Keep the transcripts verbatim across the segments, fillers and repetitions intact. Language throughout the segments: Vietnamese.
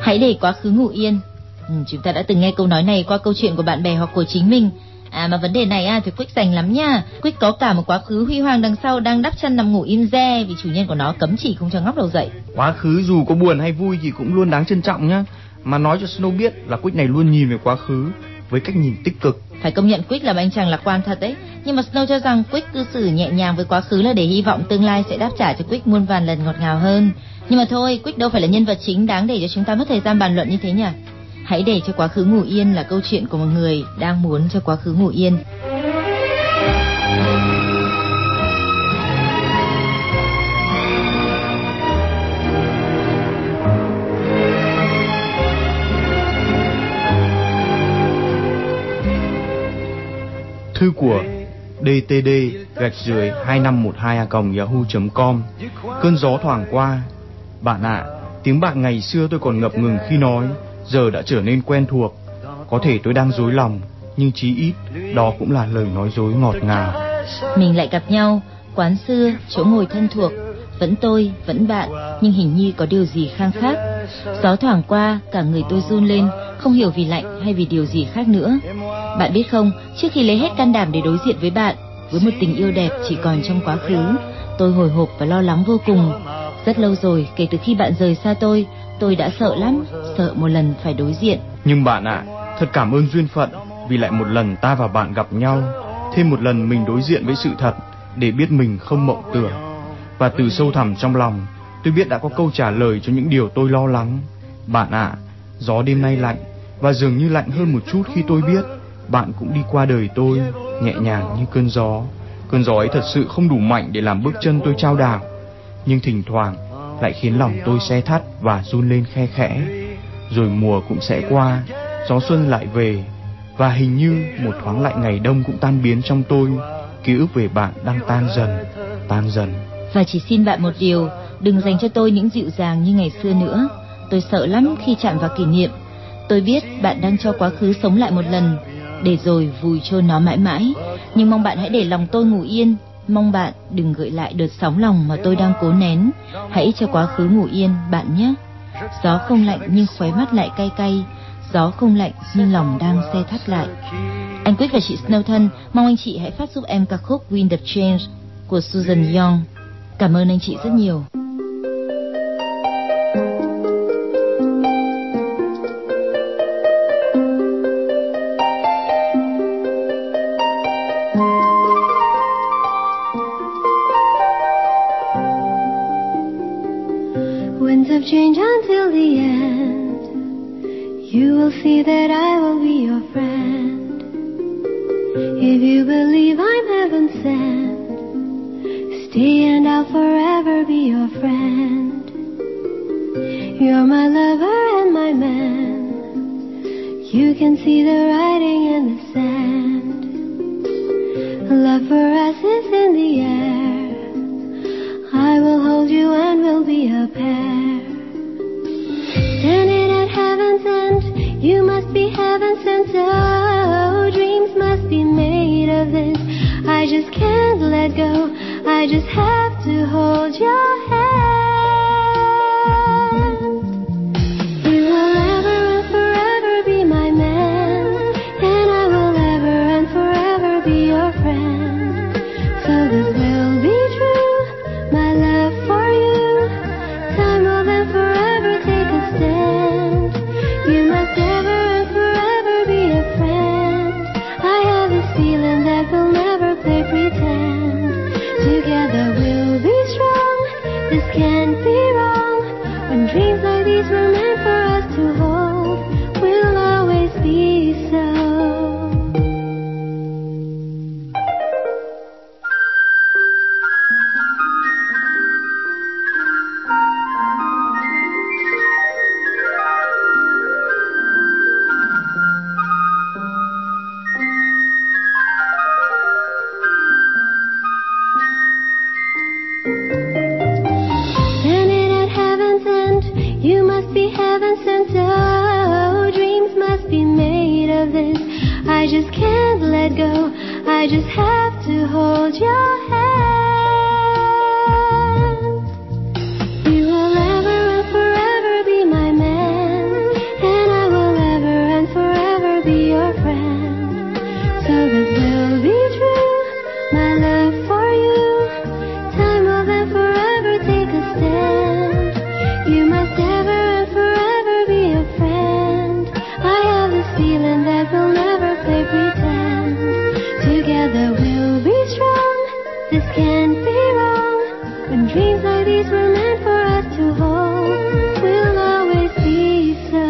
Hãy để quá khứ ngủ yên. Ừ, chúng ta đã từng nghe câu nói này qua câu chuyện của bạn bè hoặc của chính mình. À mà vấn đề này à, thì Quick dành lắm nha. Quick có cả một quá khứ huy hoàng đằng sau đang đắp chân nằm ngủ im re vì chủ nhân của nó cấm chỉ không cho ngóc đầu dậy. Quá khứ dù có buồn hay vui thì cũng luôn đáng trân trọng nhá. Mà nói cho Snow biết là Quick này luôn nhìn về quá khứ với cách nhìn tích cực. Phải công nhận Quick là một anh chàng lạc quan thật đấy. Nhưng mà Snow cho rằng Quick cư xử nhẹ nhàng với quá khứ là để hy vọng tương lai sẽ đáp trả cho Quick muôn vàn lần ngọt ngào hơn. Nhưng mà thôi, Quick đâu phải là nhân vật chính đáng để cho chúng ta mất thời gian bàn luận như thế nhỉ. Hãy để cho quá khứ ngủ yên là câu chuyện của một người đang muốn cho quá khứ ngủ yên. Thư của đê tê đê gạch dưới hai năm một hai a còng yahoo chấm com. Cơn gió thoảng qua. Bạn ạ, à, tiếng bạn ngày xưa tôi còn ngập ngừng khi nói, giờ đã trở nên quen thuộc. Có thể tôi đang dối lòng, nhưng chí ít đó cũng là lời nói dối ngọt ngào. Mình lại gặp nhau, quán xưa, chỗ ngồi thân thuộc. Vẫn tôi, vẫn bạn, nhưng hình như có điều gì khang khác. Gió thoảng qua, cả người tôi run lên, không hiểu vì lạnh hay vì điều gì khác nữa. Bạn biết không, trước khi lấy hết can đảm để đối diện với bạn, với một tình yêu đẹp chỉ còn trong quá khứ, tôi hồi hộp và lo lắng vô cùng. Rất lâu rồi, kể từ khi bạn rời xa tôi, tôi đã sợ lắm, sợ một lần phải đối diện. Nhưng bạn ạ, à, thật cảm ơn duyên phận, vì lại một lần ta và bạn gặp nhau, thêm một lần mình đối diện với sự thật, để biết mình không mộng tưởng. Và từ sâu thẳm trong lòng, tôi biết đã có câu trả lời cho những điều tôi lo lắng. Bạn ạ, à, gió đêm nay lạnh, và dường như lạnh hơn một chút khi tôi biết bạn cũng đi qua đời tôi, nhẹ nhàng như cơn gió. Cơn gió ấy thật sự không đủ mạnh để làm bước chân tôi chao đảo, nhưng thỉnh thoảng lại khiến lòng tôi se thắt và run lên khe khẽ. Rồi mùa cũng sẽ qua, gió xuân lại về, và hình như một thoáng lạnh ngày đông cũng tan biến trong tôi. Ký ức về bạn đang tan dần, tan dần. Và chỉ xin bạn một điều, đừng dành cho tôi những dịu dàng như ngày xưa nữa. Tôi sợ lắm khi chạm vào kỷ niệm. Tôi biết bạn đang cho quá khứ sống lại một lần, để rồi vùi chôn nó mãi mãi. Nhưng mong bạn hãy để lòng tôi ngủ yên. Mong bạn đừng gợi lại đợt sóng lòng mà tôi đang cố nén. Hãy cho quá khứ ngủ yên, bạn nhé. Gió không lạnh nhưng khóe mắt lại cay cay. Gió không lạnh nhưng lòng đang se thắt lại. Anh Quick và chị Snow thân, mong anh chị hãy phát giúp em ca khúc Wind of Change của Susan Young. Cảm ơn anh chị rất nhiều. Winds of change until the end. You will see that I will be your friend. If you believe I'm heaven sent, stay and I'll forever be your friend. You're my lover and my man. You can see the writing in the sand. Love for us is in the air. I will hold you and we'll be a pair. Standing at heaven's end, you must be heaven sent. So dreams must be made of this. I just can't let go. I just have to hold your hand. You will ever and forever be my man, and I will ever and forever be your friend. So this will be true, my love for you. Time will then forever take a stand. You must ever and forever be a friend. I have this feeling that we'll never play pretend. Together we'll be strong, this can't be wrong. When dreams like these were meant for us to hold, we'll always be so. Standing at heaven's end, you must be heaven sent. Oh, dreams must be made of this. I just can't let go. I just have to hold your hand. You will ever and forever be my man, You must ever and forever be a friend. I have this feeling that we'll never play pretend. Together we'll be strong. This can't be wrong. When dreams like these were meant for us to hold, we'll always be so.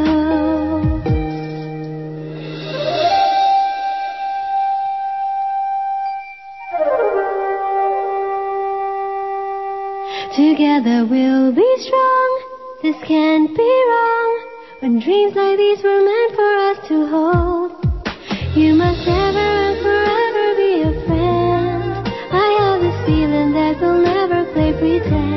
Together we'll be strong. This can't be wrong. When dreams like these were meant for us to hold, you must ever and forever be a friend. I have this feeling that we'll never play pretend.